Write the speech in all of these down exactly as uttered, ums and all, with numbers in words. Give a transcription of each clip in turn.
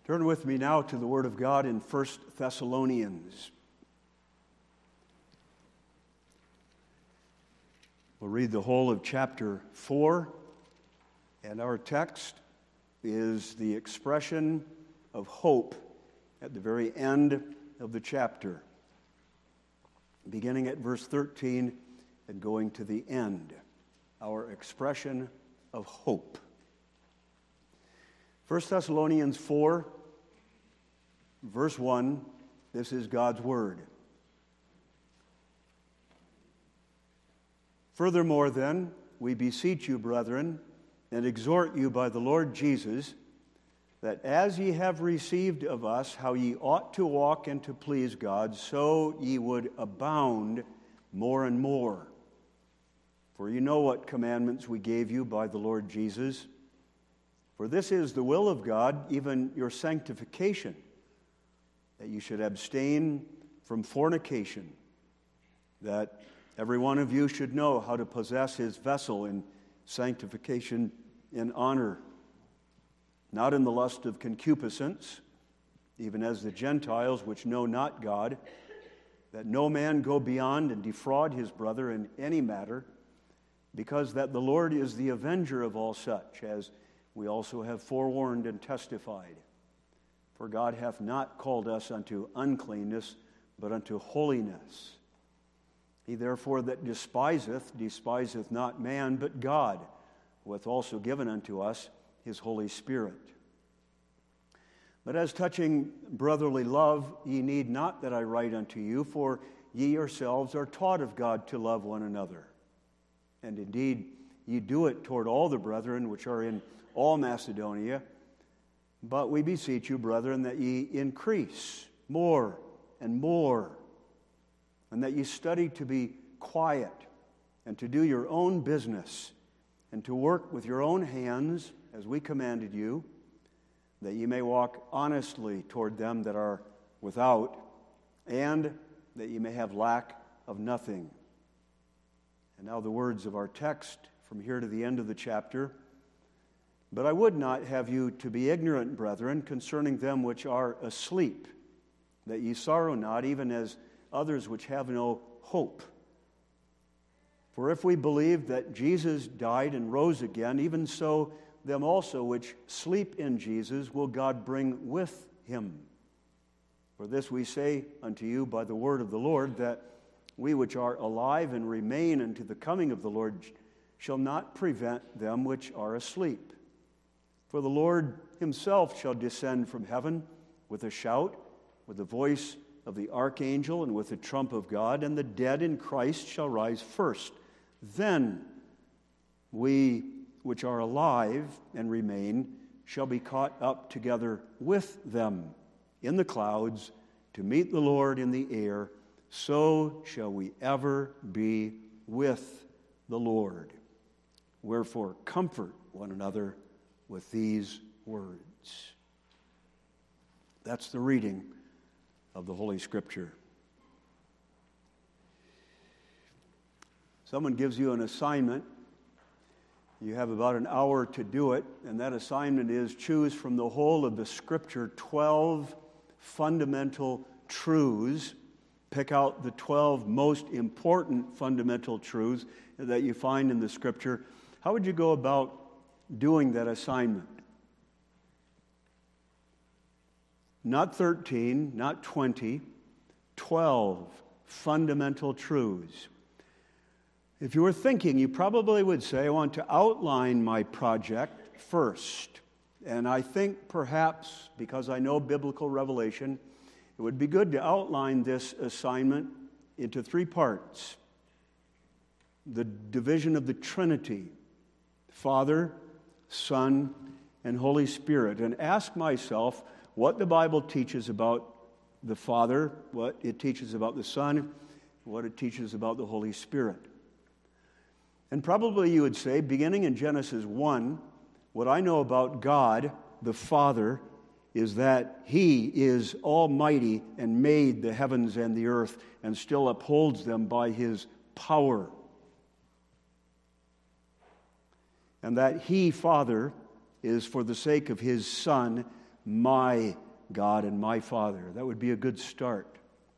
Turn with me now to the Word of God in First Thessalonians. We'll read the whole of chapter four, and our text is the expression of hope at the very end of the chapter, beginning at verse thirteen and going to the end. Our expression of hope. First Thessalonians four, verse one, this is God's Word. Furthermore, then, we beseech you, brethren, and exhort you by the Lord Jesus, that as ye have received of us how ye ought to walk and to please God, so ye would abound more and more. For you know what commandments we gave you by the Lord Jesus. For this is the will of God, even your sanctification, that you should abstain from fornication, that every one of you should know how to possess his vessel in sanctification and honor, not in the lust of concupiscence, even as the Gentiles which know not God, that no man go beyond and defraud his brother in any matter, because that the Lord is the avenger of all such, as we also have forewarned and testified. For God hath not called us unto uncleanness, but unto holiness. He therefore that despiseth, despiseth not man, but God, who hath also given unto us his Holy Spirit. But as touching brotherly love, ye need not that I write unto you, for ye yourselves are taught of God to love one another. And indeed, ye do it toward all the brethren which are in all Macedonia. But we beseech you, brethren, that ye increase more and more, and that ye study to be quiet, and to do your own business, and to work with your own hands, as we commanded you, that ye may walk honestly toward them that are without, and that ye may have lack of nothing. And now the words of our text from here to the end of the chapter. But I would not have you to be ignorant, brethren, concerning them which are asleep, that ye sorrow not, even as others which have no hope. For if we believe that Jesus died and rose again, even so them also which sleep in Jesus will God bring with him. For this we say unto you by the word of the Lord, that we which are alive and remain unto the coming of the Lord shall not prevent them which are asleep. For the Lord himself shall descend from heaven with a shout, with the voice of the archangel, and with the trump of God, and the dead in Christ shall rise first. Then we which are alive and remain shall be caught up together with them in the clouds to meet the Lord in the air. So shall we ever be with the Lord. Wherefore comfort one another with these words. That's the reading of the Holy Scripture. Someone gives you an assignment. You have about an hour to do it, and that assignment is choose from the whole of the Scripture twelve fundamental truths. Pick out the twelve most important fundamental truths that you find in the Scripture. How would you go about doing that assignment? Not thirteen, not twenty, twelve fundamental truths. If you were thinking, you probably would say, I want to outline my project first. And I think perhaps, because I know biblical revelation, it would be good to outline this assignment into three parts. The division of the Trinity, Father, Son, and Holy Spirit. And ask myself what the Bible teaches about the Father, what it teaches about the Son, what it teaches about the Holy Spirit. And probably you would say, beginning in Genesis one, what I know about God, the Father, is that He is almighty and made the heavens and the earth and still upholds them by His power. And that He, Father, is for the sake of His Son, my God and my Father. That would be a good start.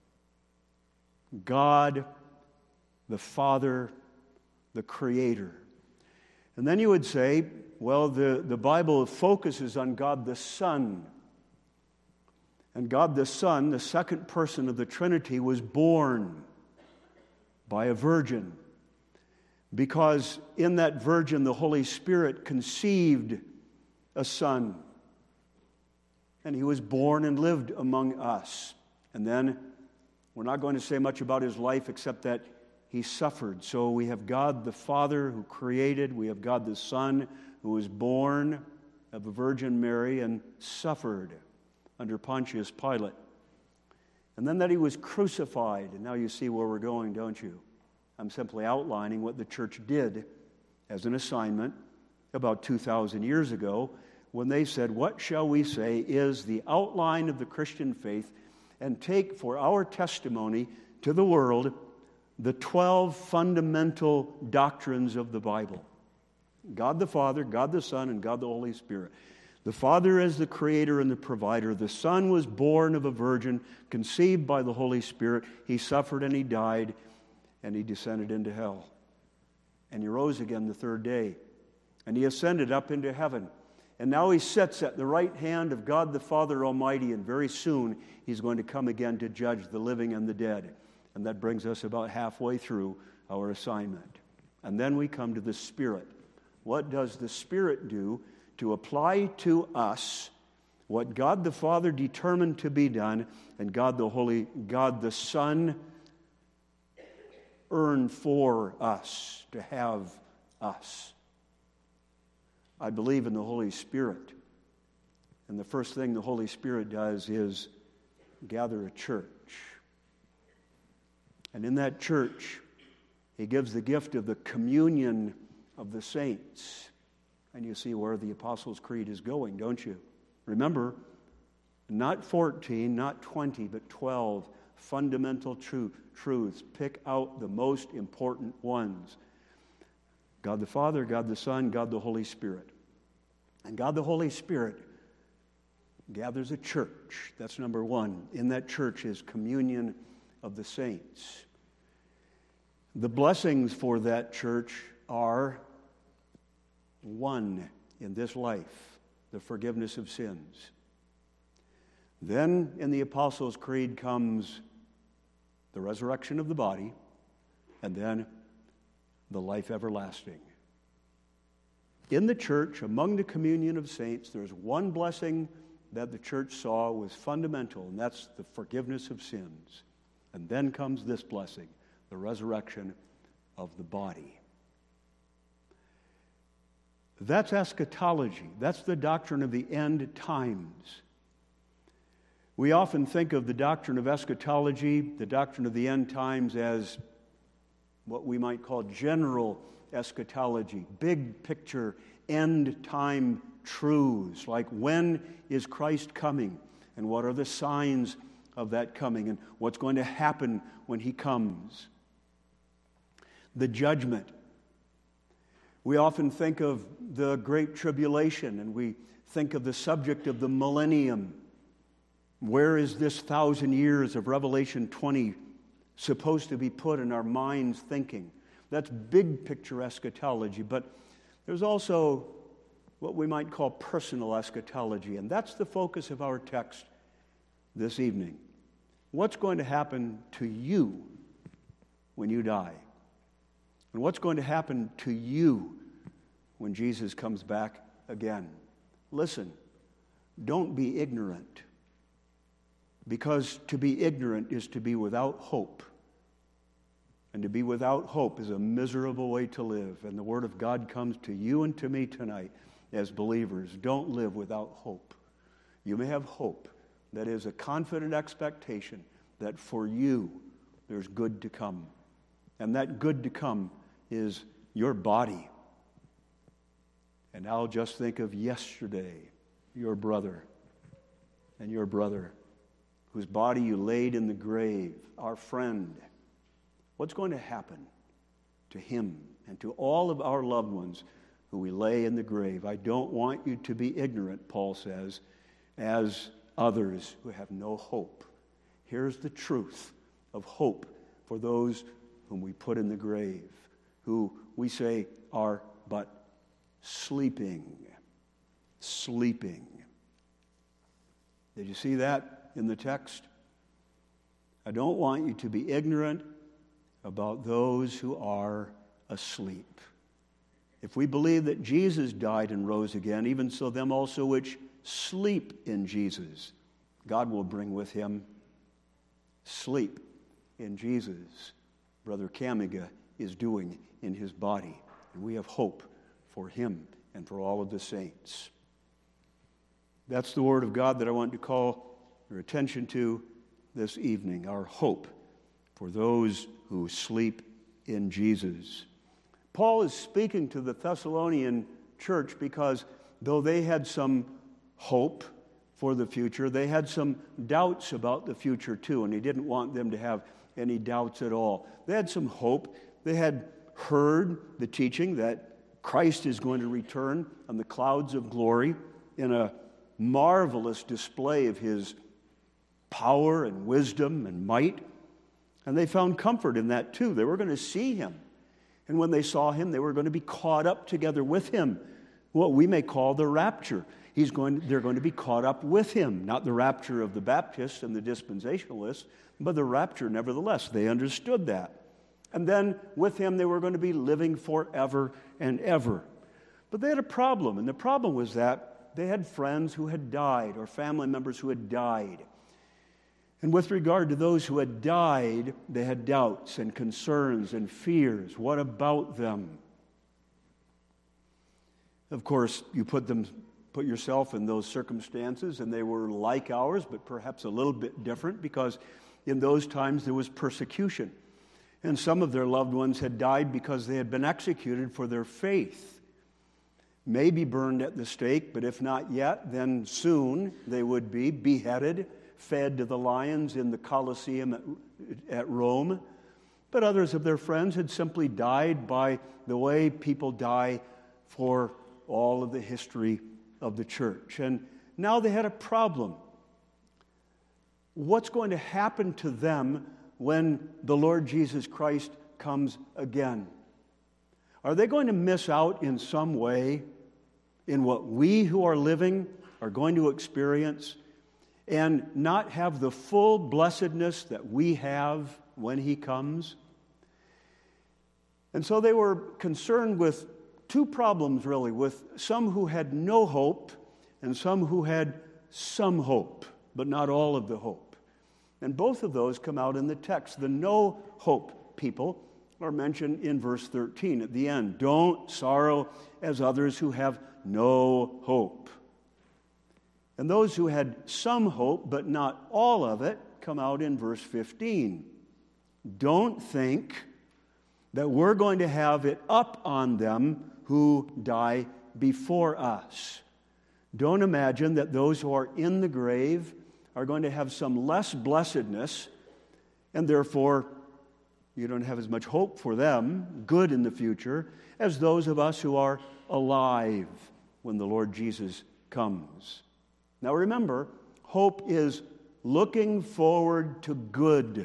God, the Father, the Creator. And then you would say, well, the, the Bible focuses on God the Son. And God the Son, the second person of the Trinity, was born by a virgin, because in that virgin the Holy Spirit conceived a son, and he was born and lived among us. And then we're not going to say much about his life except that he suffered. So we have God the Father who created, we have God the Son who was born of a Virgin Mary and suffered under Pontius Pilate. And then that he was crucified. And now you see where we're going, don't you? I'm simply outlining what the church did as an assignment about two thousand years ago when they said, what shall we say is the outline of the Christian faith, and take for our testimony to the world the twelve fundamental doctrines of the Bible. God the Father, God the Son, and God the Holy Spirit. The Father is the creator and the provider. The Son was born of a virgin, conceived by the Holy Spirit. He suffered and he died, and he descended into hell. And he rose again the third day. And he ascended up into heaven. And now he sits at the right hand of God the Father Almighty, and very soon he's going to come again to judge the living and the dead. And that brings us about halfway through our assignment. And then we come to the Spirit. What does the Spirit do to apply to us what God the Father determined to be done, and God the Holy, God the Son earned for us, to have us? I believe in the Holy Spirit. And the first thing the Holy Spirit does is gather a church. And in that church, he gives the gift of the communion of the saints. And you see where the Apostles' Creed is going, don't you? Remember, not fourteen, not twenty, but twelve fundamental truth, truths. Pick out the most important ones. God the Father, God the Son, God the Holy Spirit. And God the Holy Spirit gathers a church. That's number one. In that church is communion of the saints. The blessings for that church are one in this life, the forgiveness of sins. Then in the Apostles' Creed comes the resurrection of the body, and then the life everlasting. In the church, among the communion of saints, there's one blessing that the church saw was fundamental, and that's the forgiveness of sins. And then comes this blessing, the resurrection of the body. That's eschatology. That's the doctrine of the end times. We often think of the doctrine of eschatology, the doctrine of the end times, as what we might call general eschatology, big picture, end time truths, like when is Christ coming, and what are the signs of that coming, and what's going to happen when he comes. The judgment. We often think of the Great Tribulation, and we think of the subject of the millennium. Where is this thousand years of Revelation twenty supposed to be put in our minds thinking? That's big picture eschatology, but there's also what we might call personal eschatology, and that's the focus of our text this evening. What's going to happen to you when you die? And what's going to happen to you when Jesus comes back again? Listen, don't be ignorant, because to be ignorant is to be without hope. And to be without hope is a miserable way to live. And the Word of God comes to you and to me tonight as believers. Don't live without hope. You may have hope. That is a confident expectation that for you there's good to come. And that good to come is your body. And I'll just think of yesterday, your brother and your brother, whose body you laid in the grave, our friend. What's going to happen to him and to all of our loved ones who we lay in the grave? I don't want you to be ignorant, Paul says, as others who have no hope. Here's the truth of hope for those whom we put in the grave, who we say are but sleeping. Sleeping. Did you see that in the text? I don't want you to be ignorant about those who are asleep. If we believe that Jesus died and rose again, even so them also which sleep in Jesus, God will bring with him sleep in Jesus. Brother Kamiga is doing in his body. And we have hope for him and for all of the saints. That's the word of God that I want to call your attention to this evening, our hope for those who sleep in Jesus. Paul is speaking to the Thessalonian church because though they had some hope for the future, they had some doubts about the future too, and he didn't want them to have any doubts at all. They had some hope. They had heard the teaching that Christ is going to return on the clouds of glory in a marvelous display of his power and wisdom and might. And they found comfort in that too. They were going to see him. And when they saw him, they were going to be caught up together with him. What we may call the rapture. He's going, they're going to be caught up with him. Not the rapture of the Baptists and the dispensationalists, but the rapture nevertheless. They understood that. And then with him, they were going to be living forever and ever. But they had a problem, and the problem was that they had friends who had died or family members who had died. And with regard to those who had died, they had doubts and concerns and fears. What about them? Of course, you put them, put yourself in those circumstances, and they were like ours, but perhaps a little bit different, because in those times there was persecution. And some of their loved ones had died because they had been executed for their faith. Maybe burned at the stake, but if not yet, then soon they would be beheaded, fed to the lions in the Colosseum at, at Rome. But others of their friends had simply died by the way people die for all of the history of the church. And now they had a problem. What's going to happen to them when the Lord Jesus Christ comes again? Are they going to miss out in some way in what we who are living are going to experience and not have the full blessedness that we have when he comes? And so they were concerned with two problems, really, with some who had no hope and some who had some hope, but not all of the hope. And both of those come out in the text. The no hope people are mentioned in verse thirteen at the end. Don't sorrow as others who have no hope. And those who had some hope, but not all of it, come out in verse fifteen. Don't think that we're going to have it up on them who die before us. Don't imagine that those who are in the grave are going to have some less blessedness, and therefore you don't have as much hope for them, good in the future, as those of us who are alive when the Lord Jesus comes. Now remember, hope is looking forward to good.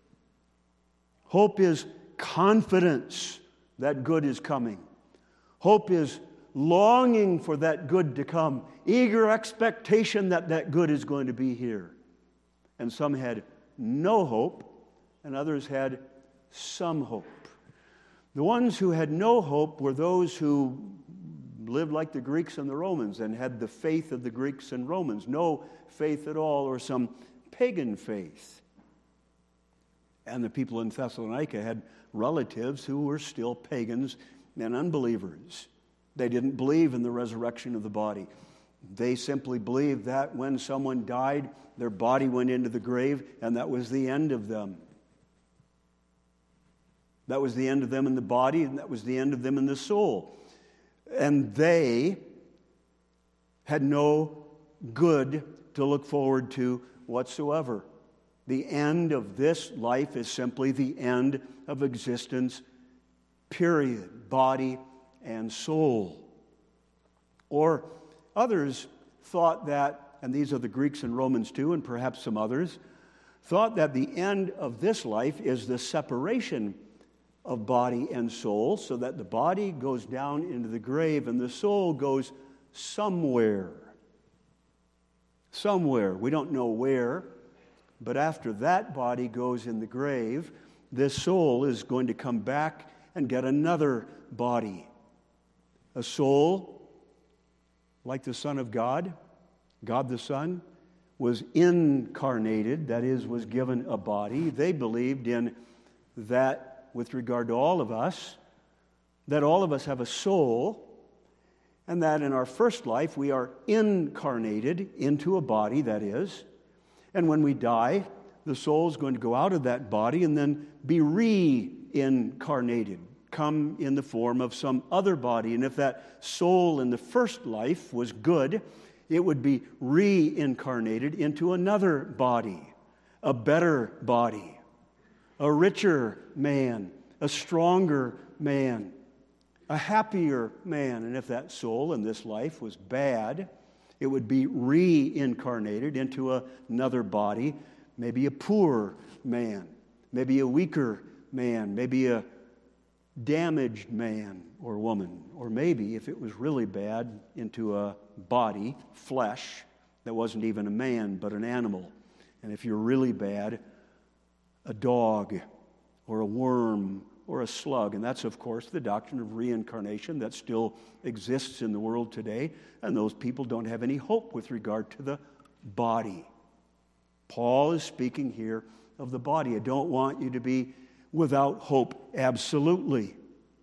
Hope is confidence that good is coming. Hope is longing for that good to come, eager expectation that that good is going to be here. And some had no hope, and others had some hope. The ones who had no hope were those who lived like the Greeks and the Romans and had the faith of the Greeks and Romans, no faith at all, or some pagan faith. And the people in Thessalonica had relatives who were still pagans and unbelievers. They didn't believe in the resurrection of the body. They simply believed that when someone died, their body went into the grave, and that was the end of them. That was the end of them in the body, and that was the end of them in the soul. And they had no good to look forward to whatsoever. The end of this life is simply the end of existence, period. Body and soul. Or others thought that and these are the Greeks and Romans too, and perhaps some others, thought that the end of this life is the separation of body and soul, so that the body goes down into the grave and the soul goes somewhere. Somewhere. We don't know where, but after that body goes in the grave, this soul is going to come back and get another body. A soul like the Son of God, God the Son, was incarnated, that is, was given a body. They believed in that with regard to all of us, that all of us have a soul, and that in our first life we are incarnated into a body, that is, and when we die, the soul is going to go out of that body and then be reincarnated, come in the form of some other body. And if that soul in the first life was good, it would be reincarnated into another body, a better body, a richer man, a stronger man, a happier man. And if that soul in this life was bad, it would be reincarnated into another body, maybe a poor man, maybe a weaker man, maybe a damaged man or woman, or maybe, if it was really bad, into a body, flesh, that wasn't even a man but an animal. And if you're really bad, a dog or a worm or a slug. And that's, of course, the doctrine of reincarnation that still exists in the world today, and those people don't have any hope with regard to the body. Paul is speaking here of the body. I don't want you to be without hope, absolutely.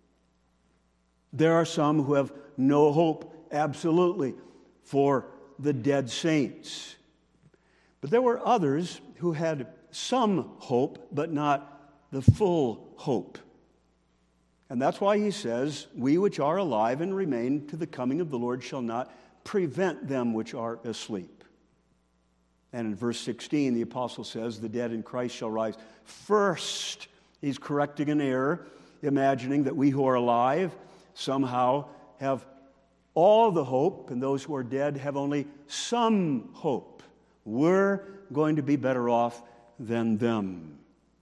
There are some who have no hope, absolutely, for the dead saints. But there were others who had some hope, but not the full hope. And that's why he says, we which are alive and remain to the coming of the Lord shall not prevent them which are asleep. And in verse sixteen, the apostle says, the dead in Christ shall rise first. He's correcting an error, imagining that we who are alive somehow have all the hope, and those who are dead have only some hope. We're going to be better off than them.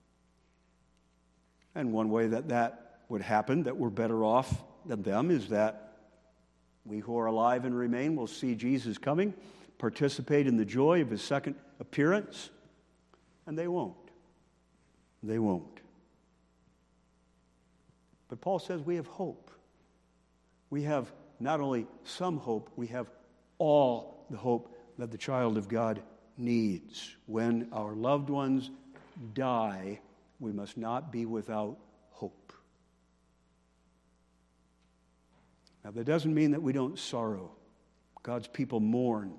And one way that that would happen, that we're better off than them, is that we who are alive and remain will see Jesus coming, participate in the joy of his second appearance, and they won't. They won't. But Paul says we have hope. We have not only some hope, we have all the hope that the child of God needs. When our loved ones die, we must not be without hope. Now, that doesn't mean that we don't sorrow. God's people mourn.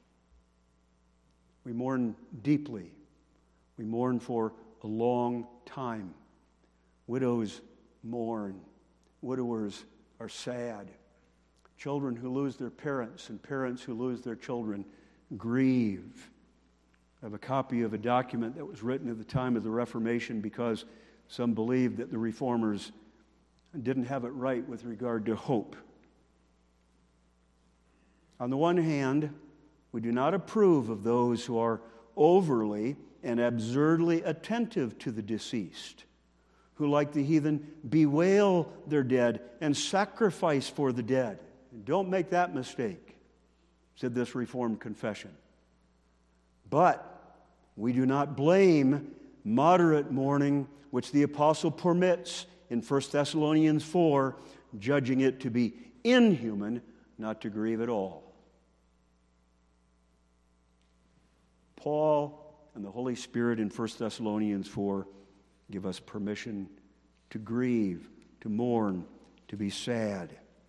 We mourn deeply. We mourn for a long time. Widows mourn. Widowers are sad. Children who lose their parents and parents who lose their children grieve. I have a copy of a document that was written at the time of the Reformation because some believed that the Reformers didn't have it right with regard to hope. On the one hand, we do not approve of those who are overly and absurdly attentive to the deceased, who, like the heathen, bewail their dead and sacrifice for the dead. Don't make that mistake, said this Reformed confession. But we do not blame moderate mourning, which the apostle permits in First Thessalonians four, judging it to be inhuman not to grieve at all. Paul and the Holy Spirit in First Thessalonians four give us permission to grieve, to mourn, to be sad.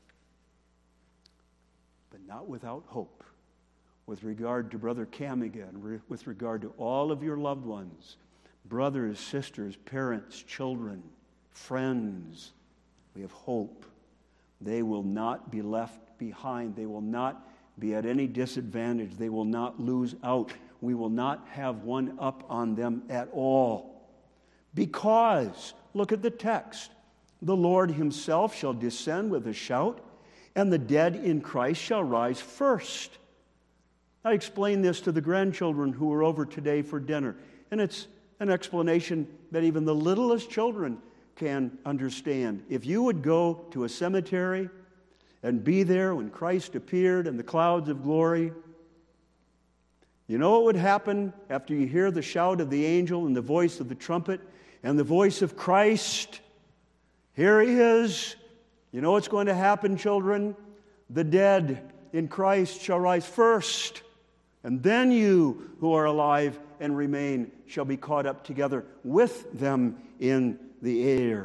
But not without hope. With regard to Brother Camiga and with regard to all of your loved ones, brothers, sisters, parents, children, friends, we have hope. They will not be left behind. They will not be at any disadvantage. They will not lose out. We will not have one up on them at all. Because, look at the text, the Lord himself shall descend with a shout, and the dead in Christ shall rise first. I explained this to the grandchildren who were over today for dinner, and it's an explanation that even the littlest children can understand. If you would go to a cemetery and be there when Christ appeared in the clouds of glory, you know what would happen after you hear the shout of the angel and the voice of the trumpet and the voice of Christ? Here he is. You know what's going to happen, children? The dead in Christ shall rise first, and then you who are alive and remain shall be caught up together with them in the air.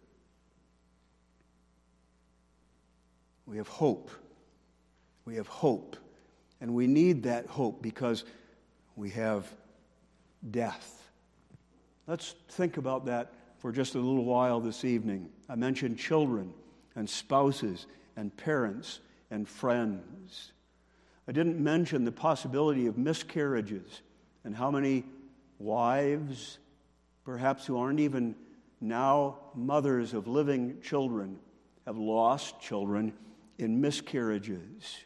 We have hope. We have hope. And we need that hope because we have death. Let's think about that for just a little while this evening. I mentioned children and spouses and parents and friends. I didn't mention the possibility of miscarriages and how many wives, perhaps who aren't even now mothers of living children, have lost children in miscarriages.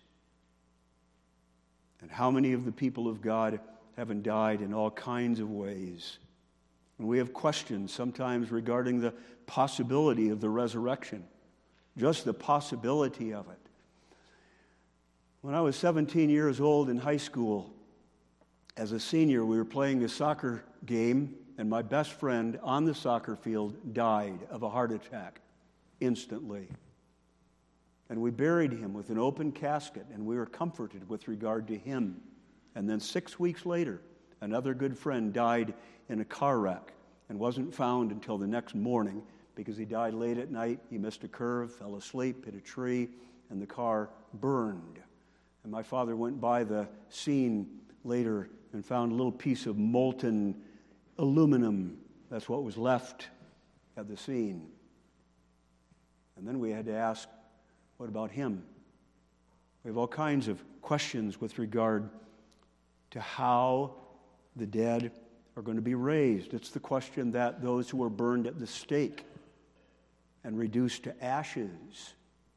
And how many of the people of God haven't died in all kinds of ways. And we have questions sometimes regarding the possibility of the resurrection, just the possibility of it. When I was seventeen years old in high school, as a senior, we were playing a soccer game, and my best friend on the soccer field died of a heart attack instantly. And we buried him with an open casket, and we were comforted with regard to him. And then six weeks later, another good friend died in a car wreck and wasn't found until the next morning because he died late at night. He missed a curve, fell asleep, hit a tree, and the car burned. And my father went by the scene later and found a little piece of molten aluminum. That's what was left at the scene. And then we had to ask, what about him? We have all kinds of questions with regard to how the dead are going to be raised. It's the question that those who were burned at the stake and reduced to ashes,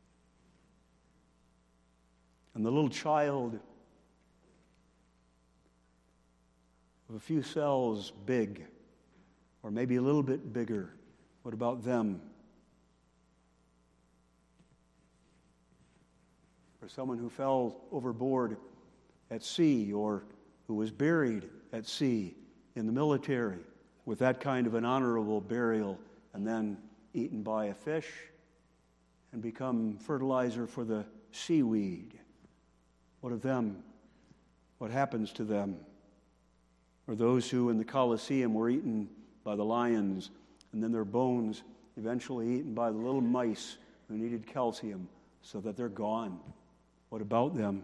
and the little child of a few cells big, or maybe a little bit bigger, what about them? Or someone who fell overboard at sea, or who was buried at sea in the military with that kind of an honorable burial, and then eaten by a fish and become fertilizer for the seaweed. What of them? What happens to them? Or those who in the Colosseum were eaten by the lions, and then their bones eventually eaten by the little mice who needed calcium so that they're gone. What about them?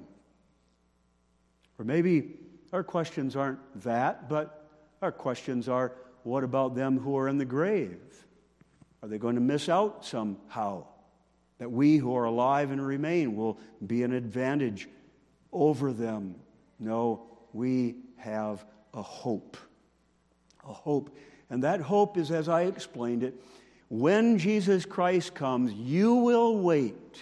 Or maybe our questions aren't that, but our questions are, what about them who are in the grave? Are they going to miss out somehow? That we who are alive and remain will be an advantage over them? No, we have a hope. A hope. And that hope is, as I explained it, when Jesus Christ comes, you will wait.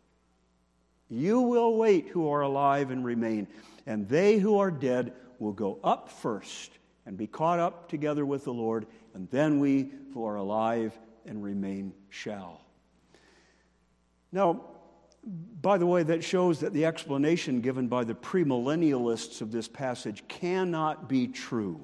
You will wait who are alive and remain. And they who are dead will go up first and be caught up together with the Lord, and then we who are alive and remain shall. Now, by the way, that shows that the explanation given by the premillennialists of this passage cannot be true.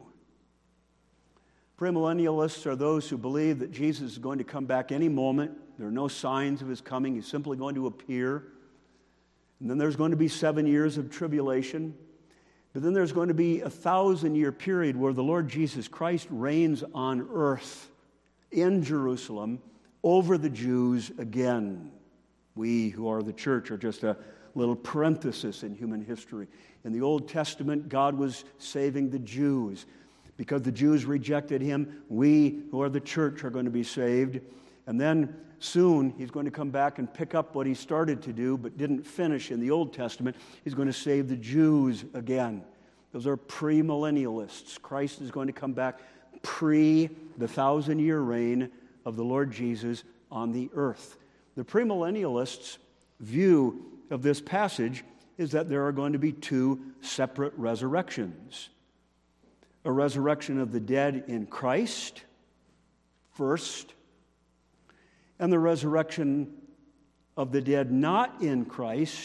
Premillennialists are those who believe that Jesus is going to come back any moment. There are no signs of his coming. He's simply going to appear. And then there's going to be seven years of tribulation. But then there's going to be a thousand-year period where the Lord Jesus Christ reigns on earth in Jerusalem over the Jews again. We who are the church are just a little parenthesis in human history. In the Old Testament, God was saving the Jews. Because the Jews rejected him, we who are the church are going to be saved. And then soon he's going to come back and pick up what he started to do but didn't finish in the Old Testament. He's going to save the Jews again. Those are premillennialists. Christ is going to come back pre the thousand-year reign of the Lord Jesus on the earth. The premillennialists' view of this passage is that there are going to be two separate resurrections. A resurrection of the dead in Christ, first, and the resurrection of the dead not in Christ,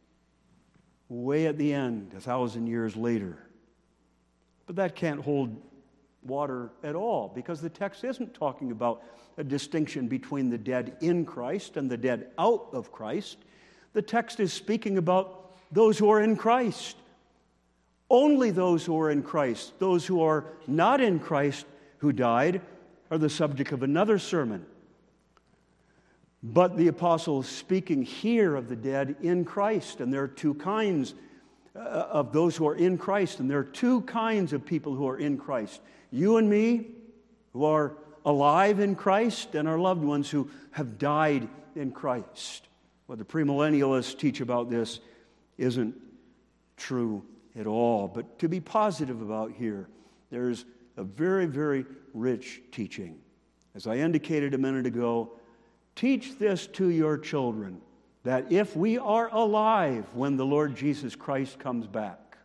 way at the end, a thousand years later. But that can't hold water at all, because the text isn't talking about a distinction between the dead in Christ and the dead out of Christ. The text is speaking about those who are in Christ. Only those who are in Christ. Those who are not in Christ who died are the subject of another sermon. But the apostle is speaking here of the dead in Christ, and there are two kinds of those who are in Christ, and there are two kinds of people who are in Christ. You and me, who are alive in Christ, and our loved ones who have died in Christ. What the premillennialists teach about this isn't true at all. But to be positive about here, there's a very, very rich teaching. As I indicated a minute ago, teach this to your children, that if we are alive when the Lord Jesus Christ comes back,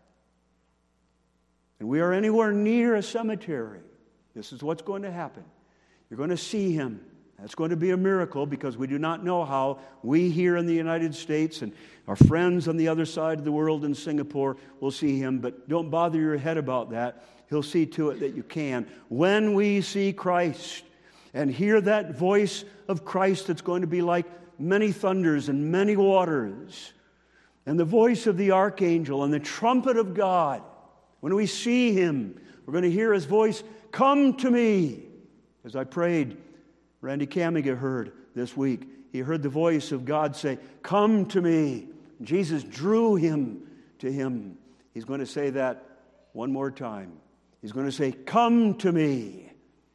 and we are anywhere near a cemetery, this is what's going to happen. You're going to see him. That's going to be a miracle, because we do not know how we here in the United States and our friends on the other side of the world in Singapore will see him, but don't bother your head about that. He'll see to it that you can. When we see Christ and hear that voice of Christ that's going to be like many thunders and many waters, and the voice of the archangel and the trumpet of God, when we see him, we're going to hear his voice, "Come to me." As I prayed, Randy Kamiga heard this week. He heard the voice of God say, "Come to me." Jesus drew him to him. He's going to say that one more time. He's going to say, "Come to me."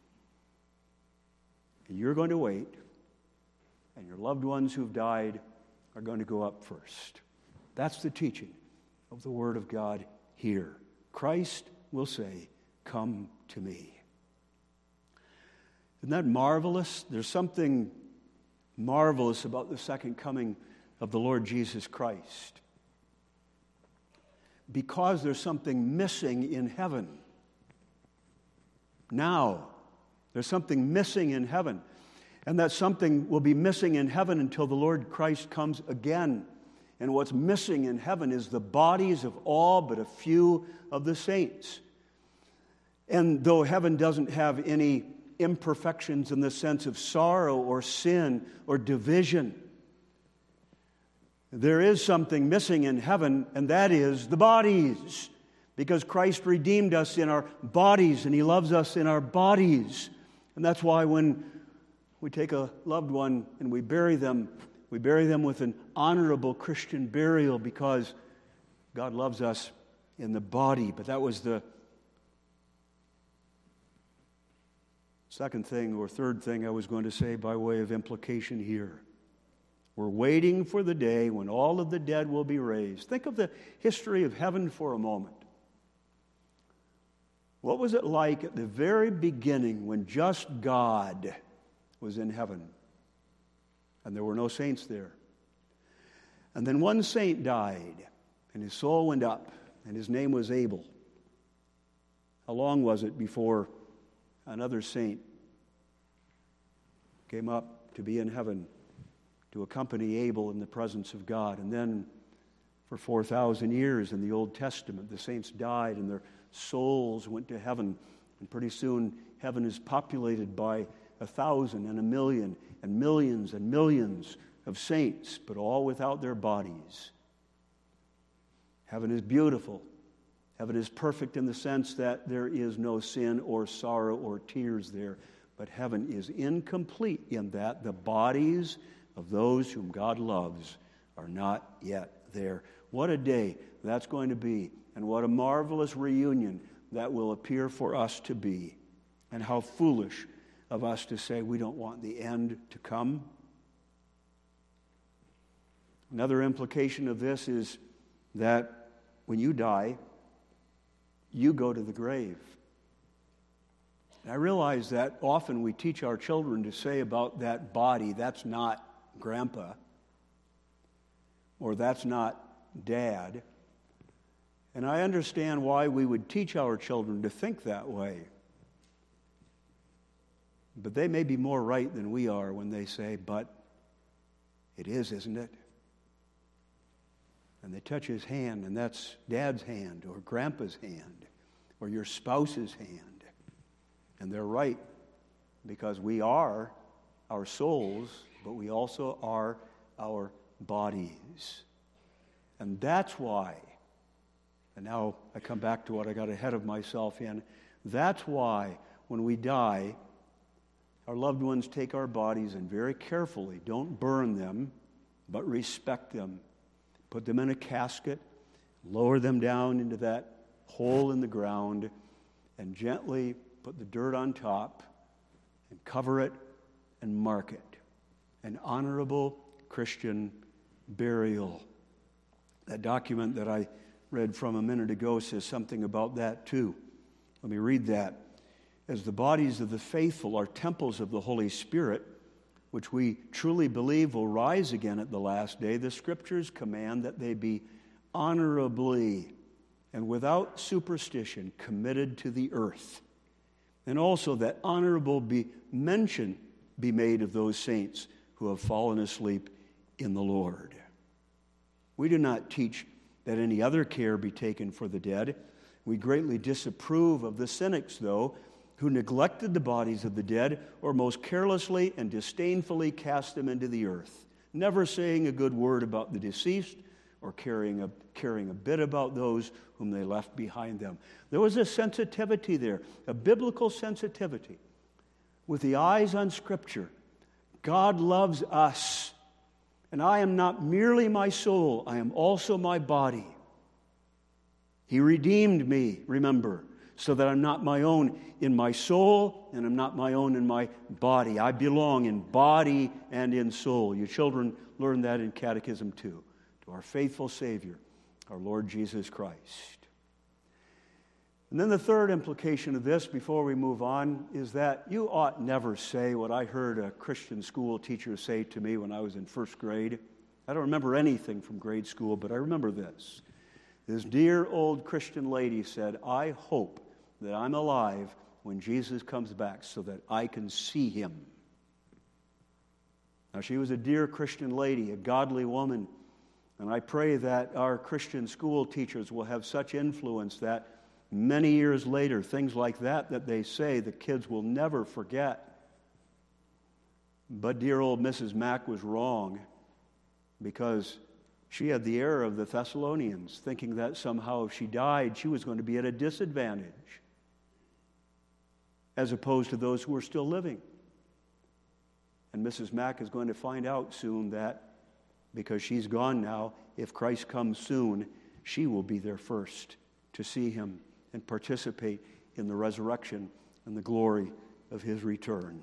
And you're going to wait, and your loved ones who've died are going to go up first. That's the teaching of the Word of God here. Christ will say, "Come to me." Isn't that marvelous? There's something marvelous about the second coming of the Lord Jesus Christ, because there's something missing in heaven. Now, there's something missing in heaven, and that something will be missing in heaven until the Lord Christ comes again. And what's missing in heaven is the bodies of all but a few of the saints. And though heaven doesn't have any imperfections in the sense of sorrow or sin or division, there is something missing in heaven, and that is the bodies. Because Christ redeemed us in our bodies, and he loves us in our bodies. And that's why when we take a loved one and we bury them, we bury them with an honorable Christian burial, because God loves us in the body. But that was the second thing or third thing I was going to say by way of implication here. We're waiting for the day when all of the dead will be raised. Think of the history of heaven for a moment. What was it like at the very beginning when just God was in heaven and there were no saints there? And then one saint died and his soul went up, and his name was Abel. How long was it before another saint came up to be in heaven to accompany Abel in the presence of God? And then for four thousand years in the Old Testament, the saints died and their souls went to heaven. And pretty soon, heaven is populated by a thousand and a million and millions and millions of saints, but all without their bodies. Heaven is beautiful. Heaven is perfect in the sense that there is no sin or sorrow or tears there. But heaven is incomplete in that the bodies of those whom God loves are not yet there. What a day that's going to be, and what a marvelous reunion that will appear for us to be. And how foolish of us to say we don't want the end to come. Another implication of this is that when you die, you go to the grave. And I realize that often we teach our children to say about that body, "That's not Grandpa," or "That's not dad. And I understand why we would teach our children to think that way. But they may be more right than we are when they say, but it is, isn't it? And they touch his hand, and that's Dad's hand or Grandpa's hand or your spouse's hand. And they're right, because we are our souls, but we also are our bodies. And that's why, and now I come back to what I got ahead of myself in, that's why when we die, our loved ones take our bodies and very carefully, don't burn them, but respect them. Put them in a casket, lower them down into that hole in the ground, and gently put the dirt on top and cover it and mark it. An honorable Christian burial. That document that I read from a minute ago says something about that too. Let me read that. As the bodies of the faithful are temples of the Holy Spirit, which we truly believe will rise again at the last day, the Scriptures command that they be honorably and without superstition committed to the earth. And also that honorable be mention be made of those saints who have fallen asleep in the Lord. We do not teach that any other care be taken for the dead. We greatly disapprove of the cynics, though, who neglected the bodies of the dead or most carelessly and disdainfully cast them into the earth, never saying a good word about the deceased or caring a, caring a bit about those whom they left behind them. There was a sensitivity there, a biblical sensitivity. With the eyes on Scripture, God loves us, and I am not merely my soul, I am also my body. He redeemed me, remember, so that I'm not my own in my soul, and I'm not my own in my body. I belong in body and in soul. You children learn that in catechism too. To our faithful Savior, our Lord Jesus Christ. And then the third implication of this, before we move on, is that you ought never say what I heard a Christian school teacher say to me when I was in first grade. I don't remember anything from grade school, but I remember this. This dear old Christian lady said, I hope that I'm alive when Jesus comes back so that I can see him. Now, she was a dear Christian lady, a godly woman, and I pray that our Christian school teachers will have such influence that many years later, things like that that they say, the kids will never forget. But dear old Missus Mack was wrong, because she had the error of the Thessalonians, thinking that somehow if she died, she was going to be at a disadvantage, as opposed to those who were still living. And Missus Mack is going to find out soon that because she's gone now, if Christ comes soon, she will be there first to see him and participate in the resurrection and the glory of his return.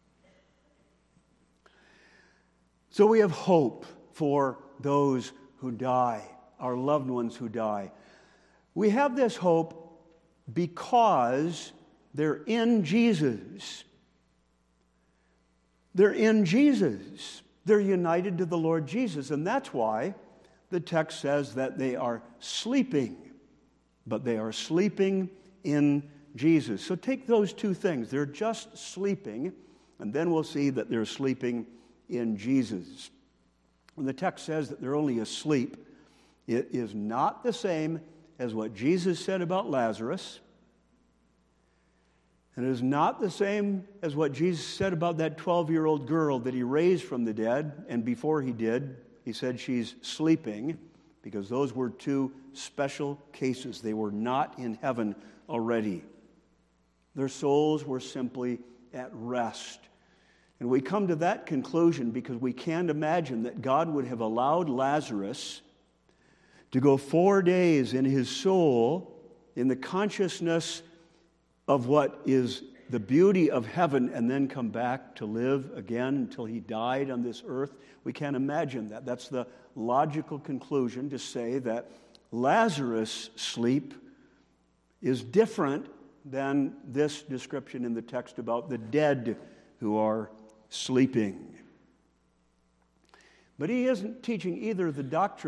So we have hope for those who die, our loved ones who die. We have this hope because they're in Jesus. They're in Jesus. They're united to the Lord Jesus. And that's why the text says that they are sleeping. But they are sleeping in Jesus. So take those two things. They're just sleeping, and then we'll see that they're sleeping in Jesus. When the text says that they're only asleep, it is not the same as what Jesus said about Lazarus. And it is not the same as what Jesus said about that twelve-year-old girl that he raised from the dead, and before he did, he said she's sleeping, because those were two special cases. They were not in heaven already. Their souls were simply at rest. And we come to that conclusion because we can't imagine that God would have allowed Lazarus to go four days in his soul in the consciousness of what is the beauty of heaven and then come back to live again until he died on this earth. We can't imagine that. That's the logical conclusion to say that Lazarus' sleep is different than this description in the text about the dead who are sleeping. But he isn't teaching either the doctrine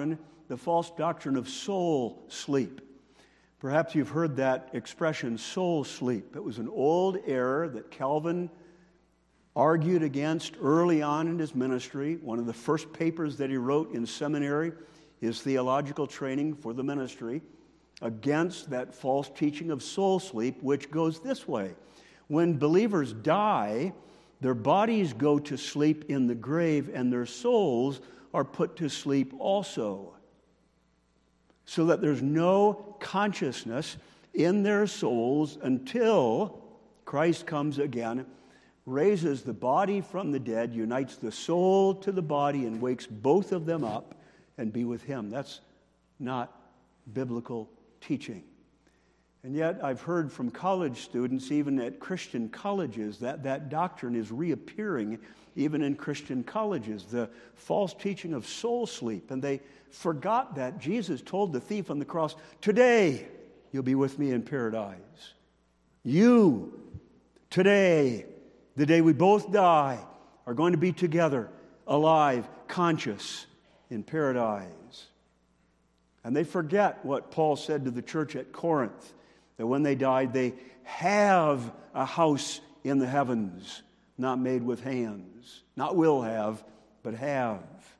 the false doctrine of soul sleep. Perhaps you've heard that expression, soul sleep. It was an old error that Calvin argued against early on in his ministry. One of the first papers that he wrote in seminary, his theological training for the ministry, against that false teaching of soul sleep, which goes this way. When believers die, their bodies go to sleep in the grave, and their souls are put to sleep also, so that there's no consciousness in their souls until Christ comes again, raises the body from the dead, unites the soul to the body, and wakes both of them up and be with him. That's not biblical teaching. And yet I've heard from college students, even at Christian colleges, that that doctrine is reappearing even in Christian colleges, the false teaching of soul sleep. And they forgot that Jesus told the thief on the cross, today you'll be with me in paradise. You, today, the day we both die, are going to be together, alive, conscious, in paradise. And they forget what Paul said to the church at Corinth, that when they died, they have a house in the heavens, not made with hands. Not will have, but have.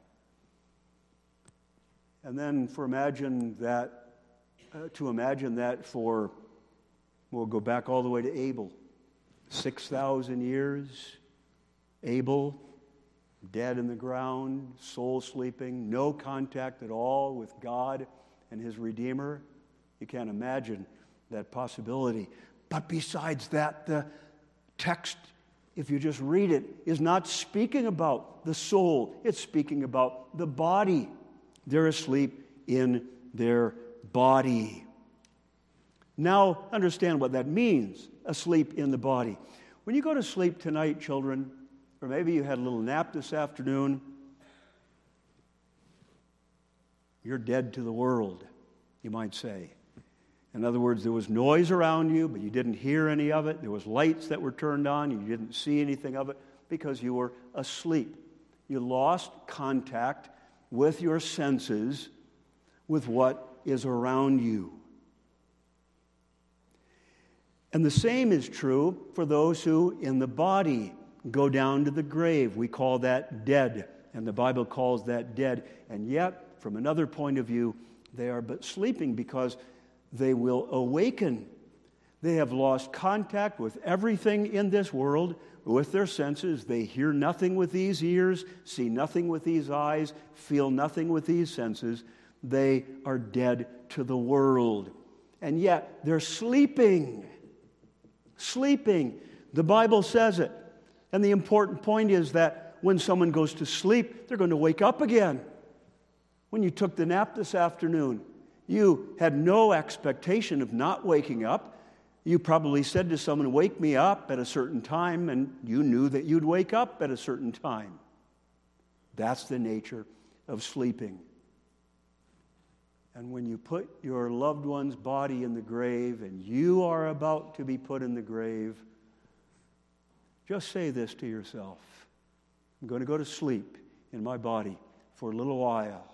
And then for imagine that, uh, to imagine that for, we'll go back all the way to Abel. six thousand years, Abel, dead in the ground, soul sleeping, no contact at all with God and his Redeemer. You can't imagine that possibility. But besides that, the text, if you just read it, is not speaking about the soul. It's speaking about the body. They're asleep in their body. Now, understand what that means, asleep in the body. When you go to sleep tonight, children, or maybe you had a little nap this afternoon, you're dead to the world, you might say. In other words, there was noise around you, but you didn't hear any of it. There was lights that were turned on, you didn't see anything of it because you were asleep. You lost contact with your senses, with what is around you. And the same is true for those who in the body go down to the grave. We call that dead, and the Bible calls that dead. And yet, from another point of view, they are but sleeping because they will awaken. They have lost contact with everything in this world, with their senses. They hear nothing with these ears, see nothing with these eyes, feel nothing with these senses. They are dead to the world. And yet, they're sleeping. Sleeping. The Bible says it. And the important point is that when someone goes to sleep, they're going to wake up again. When you took the nap this afternoon, you had no expectation of not waking up. You probably said to someone, wake me up at a certain time, and you knew that you'd wake up at a certain time. That's the nature of sleeping. And when you put your loved one's body in the grave and you are about to be put in the grave, just say this to yourself. I'm going to go to sleep in my body for a little while.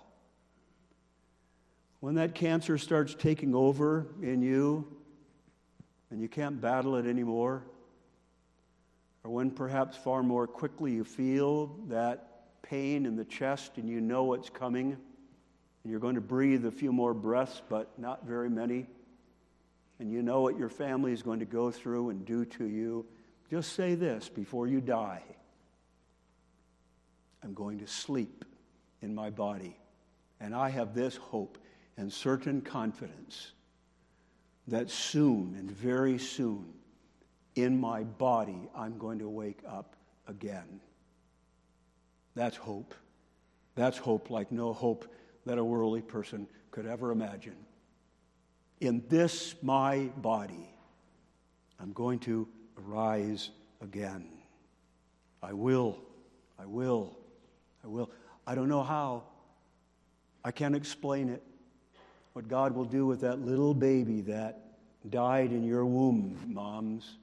When that cancer starts taking over in you and you can't battle it anymore, or when perhaps far more quickly you feel that pain in the chest and you know it's coming, and you're going to breathe a few more breaths, but not very many, and you know what your family is going to go through and do to you, just say this before you die. I'm going to sleep in my body, and I have this hope and certain confidence that soon and very soon in my body I'm going to wake up again. That's hope. That's hope like no hope that a worldly person could ever imagine. In this my body, I'm going to arise again. I will. I will. I will. I don't know how. I can't explain it. What God will do with that little baby that died in your womb, moms.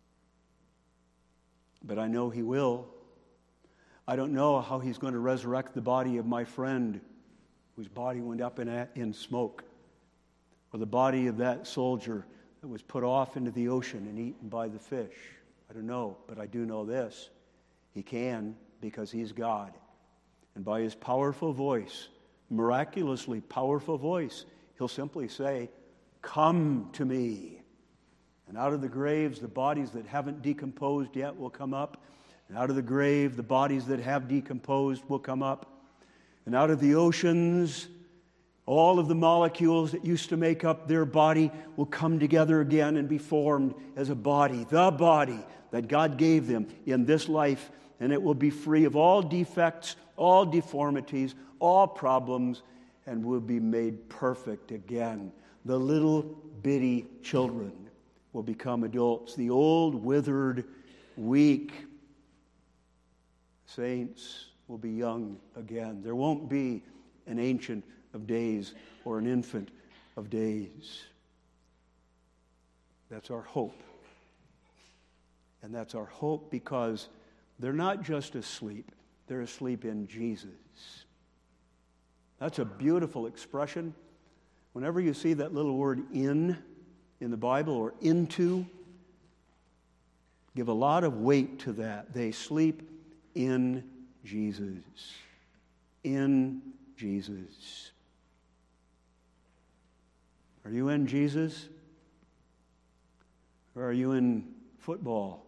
But I know He will. I don't know how He's going to resurrect the body of my friend whose body went up in, a, in smoke, or the body of that soldier that was put off into the ocean and eaten by the fish. I don't know, but I do know this. He can, because he's God. And by his powerful voice, miraculously powerful voice, he'll simply say, "Come to me." And out of the graves, the bodies that haven't decomposed yet will come up. And out of the grave, the bodies that have decomposed will come up. And out of the oceans, all of the molecules that used to make up their body will come together again and be formed as a body, the body that God gave them in this life. And it will be free of all defects, all deformities, all problems, and will be made perfect again. The little bitty children will become adults. The old, withered, weak saints will be young again. There won't be an ancient of days or an infant of days. That's our hope. And that's our hope because they're not just asleep. They're asleep in Jesus. That's a beautiful expression. Whenever you see that little word "in" in the Bible or "into," give a lot of weight to that. They sleep in Jesus. In Jesus. Are you in Jesus? Or are you in football?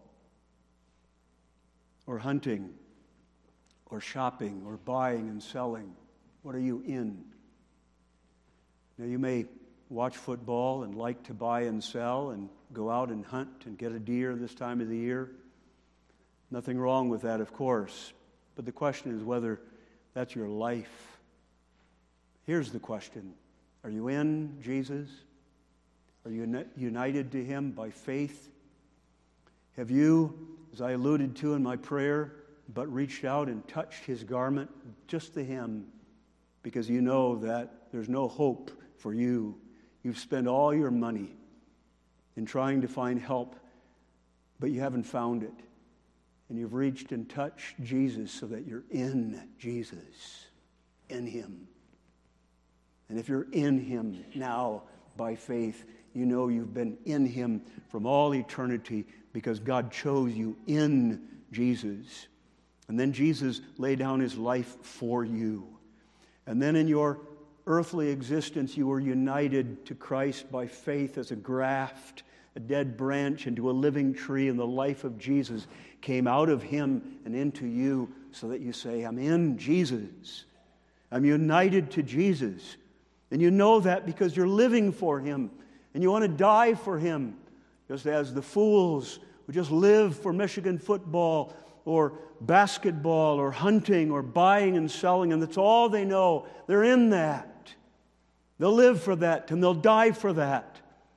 Or hunting? Or shopping? Or buying and selling? What are you in? Now, you may watch football and like to buy and sell and go out and hunt and get a deer this time of the year. Nothing wrong with that, of course. But the question is whether that's your life. Here's the question. Are you in Jesus? Are you united to him by faith? Have you, as I alluded to in my prayer, but reached out and touched his garment, just the hem, because you know that there's no hope for you. You've spent all your money in trying to find help, but you haven't found it. And you've reached and touched Jesus so that you're in Jesus, in him. And if you're in him now by faith, you know you've been in him from all eternity because God chose you in Jesus. And then Jesus laid down his life for you. And then in your earthly existence, you were united to Christ by faith as a graft, a dead branch into a living tree, and the life of Jesus came out of him and into you so that you say, I'm in Jesus. I'm united to Jesus. And you know that because you're living for him and you want to die for him, just as the fools who just live for Michigan football or basketball or hunting or buying and selling, and that's all they know. They're in that. They'll live for that and they'll die for that.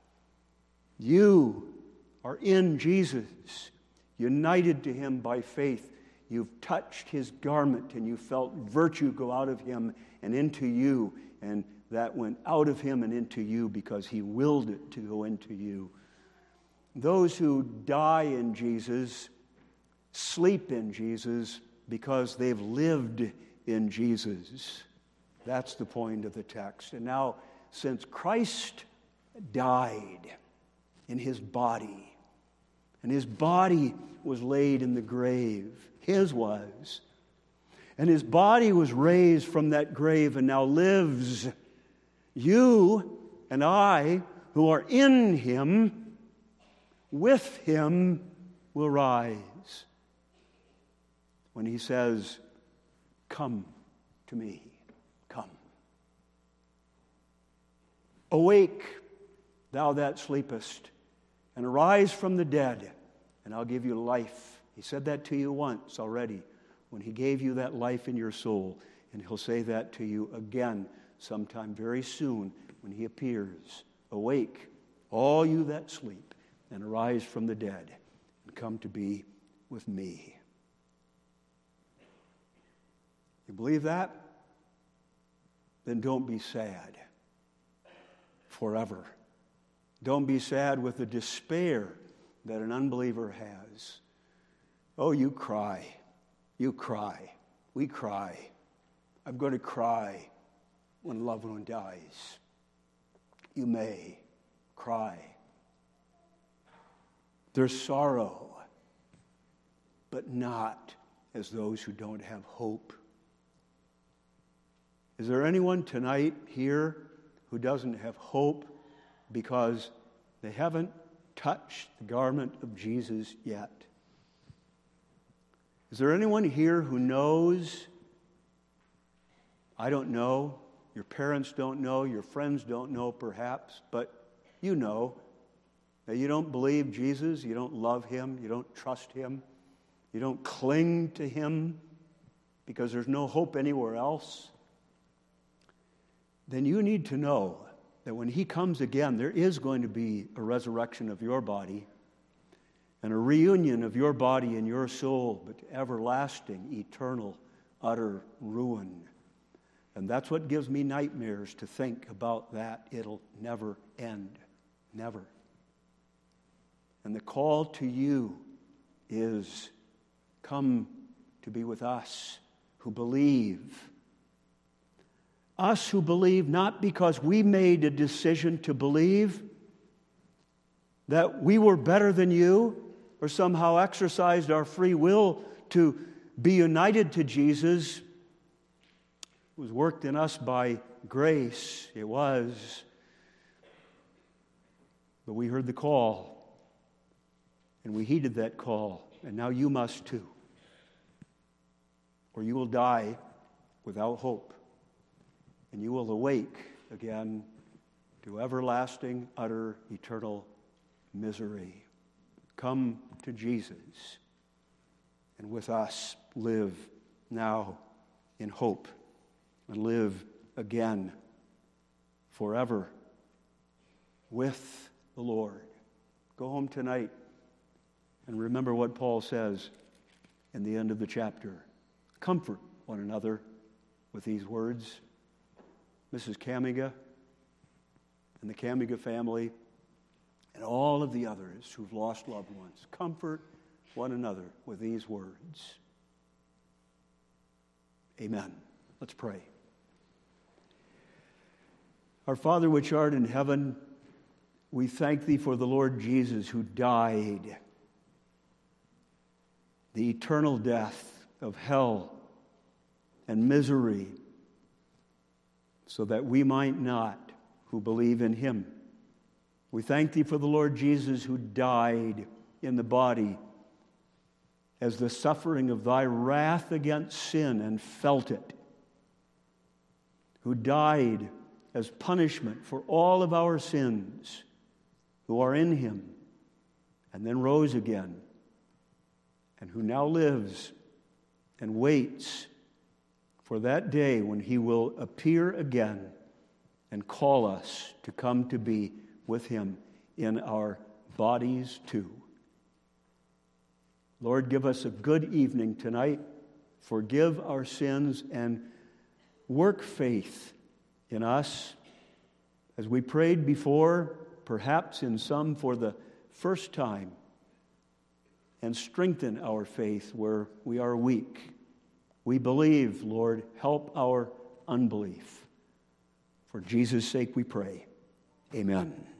You are in Jesus, united to him by faith. You've touched his garment and you felt virtue go out of him and into you, and that went out of him and into you because he willed it to go into you. Those who die in Jesus sleep in Jesus because they've lived in Jesus. That's the point of the text. And now, since Christ died in his body, and his body was laid in the grave, his was, and his body was raised from that grave and now lives, you and I, who are in him, with him will rise. When he says, come to me, come. Awake, thou that sleepest, and arise from the dead, and I'll give you life. He said that to you once already, when he gave you that life in your soul, and he'll say that to you again sometime very soon when he appears. Awake, all you that sleep, and arise from the dead, and come to be with me. You believe that? Then don't be sad forever. Don't be sad with the despair that an unbeliever has. Oh, you cry. You cry. We cry. I'm going to cry when a loved one dies. You may cry. There's sorrow, but not as those who don't have hope. Is there anyone tonight here who doesn't have hope because they haven't touched the garment of Jesus yet? Is there anyone here who knows, I don't know, your parents don't know, your friends don't know perhaps, but you know that you don't believe Jesus, you don't love him, you don't trust him, you don't cling to him because there's no hope anywhere else? Then you need to know that when he comes again, there is going to be a resurrection of your body and a reunion of your body and your soul, but everlasting, eternal, utter ruin. And that's what gives me nightmares to think about that. It'll never end. Never. And the call to you is, come to be with us who believe. Us who believe not because we made a decision to believe that we were better than you or somehow exercised our free will to be united to Jesus. It was worked in us by grace. It was. But we heard the call, and we heeded that call, and now you must too. Or you will die without hope, and you will awake again to everlasting, utter, eternal misery. Come to Jesus, and with us live now in hope, and live again forever with the Lord. Go home tonight and remember what Paul says in the end of the chapter. Comfort one another with these words. Missus Kamiga and the Kamiga family and all of the others who've lost loved ones, comfort one another with these words. Amen. Let's pray. Our Father which art in heaven, we thank thee for the Lord Jesus who died the eternal death of hell and misery so that we might not, who believe in him. We thank thee for the Lord Jesus who died in the body as the suffering of thy wrath against sin and felt it, who died as punishment for all of our sins, who are in him, and then rose again, and who now lives and waits for that day when he will appear again and call us to come to be with him in our bodies too. Lord, give us a good evening tonight. Forgive our sins and work faith in us as we prayed before, perhaps in some for the first time, and strengthen our faith where we are weak. We believe, Lord, help our unbelief. For Jesus' sake we pray. Amen.